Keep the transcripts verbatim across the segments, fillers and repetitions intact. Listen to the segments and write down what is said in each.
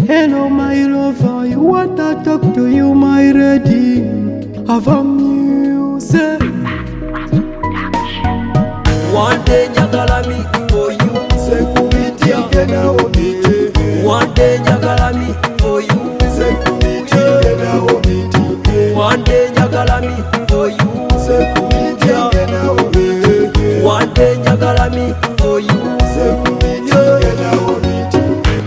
Hello my lover, you want to talk to you my lady. Have a music. One day nyagala me for you, Sekumiti ngena omiti. one day nyagala me for you, Sekumiti ngena omiti. one day nyagala me for you, Sekumiti ngena omiti. one day nyagala me for you, Sekumiti ngena omiti.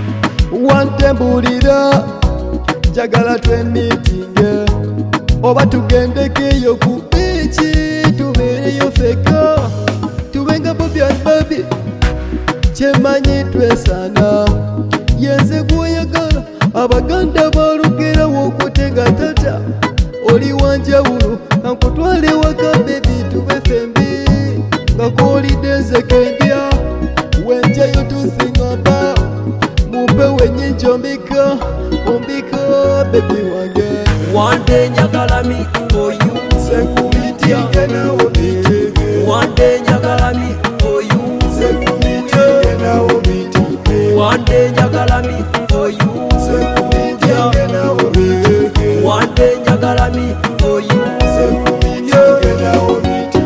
Wantembulira njagala twemitinge oba tugendekeyo ku biiki tubeereyo feka tubenga Bobby and Baby kyemanyi twesana yenze gw'oyagala abaganda balugerawo okutega tata oli wanjawulo kankutwale waka bebi tube fembi nga koolidde nze kendya wenjayo tusiŋamba mumpe wenyingi ombika ombika bebi wange. one day nyagala me for you, Sekumiti ngena omiti. one day nyagala me for you, Sekumiti ngena omiti. one day nyagala me for you, Sekumiti ngena omiti. one day nyagala me for you, Sekumiti ngena omiti.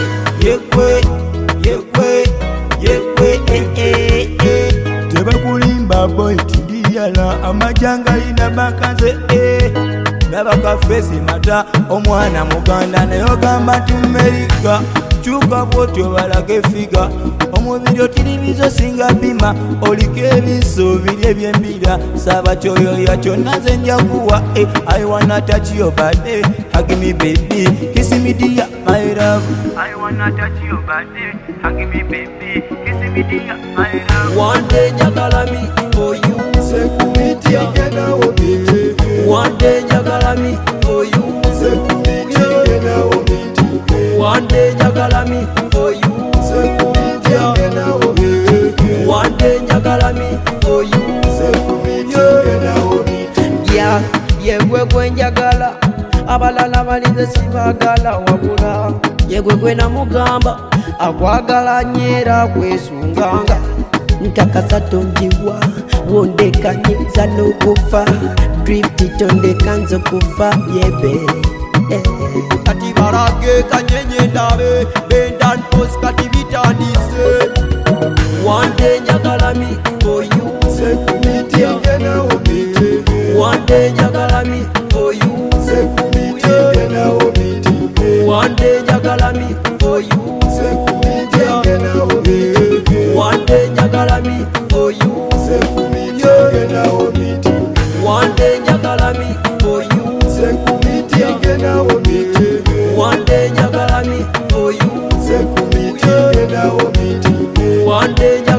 yekwe yekwe yekwe eh eh eh. Tebakulimba boy tindiyala amajanga ina bakanze eh nabaka fesi mata omwana muganda naye ogamba tumerika kyuka bwotyo balage figa omubiri otiribizo singa bima oliko ebiso biri ebyembira saba kyoyoya kyonna nze njakuwa eh, I wanna touch your body hug me baby kiss me dear my love I wanna touch your body hug me baby kiss me dear my love. One day nyagala me for you, Sekumiti ngena omiti. one day nyagala me for you, Sekumiti ngena omiti. one day nyagala me for you, Sekumiti ngena omiti. one day nyagala me for you, Sekumiti ngena omiti. yeah yegwe gwe njagala abalala balinze sibagala wabula yegwe gwe namugamba akwagala nyera kwesunganga ntakasa tonjiwa wondekanyiza n'okufa drifti tondekanza okufa yebe kati barage kanyenye ndabe bendan post kati bitandise one day nyagala me for you, Sekumiti ngena omiti. one day nyagala me for you, Sekumiti ngena omiti. one day nyagala me for you, Sekumiti ngena omiti. one day nyagala me for you, Sekumiti ngena omiti. one day nyagala me for you, Sekumiti ngena omiti. one day nyagala me for you, Sekumiti ngena omiti. one day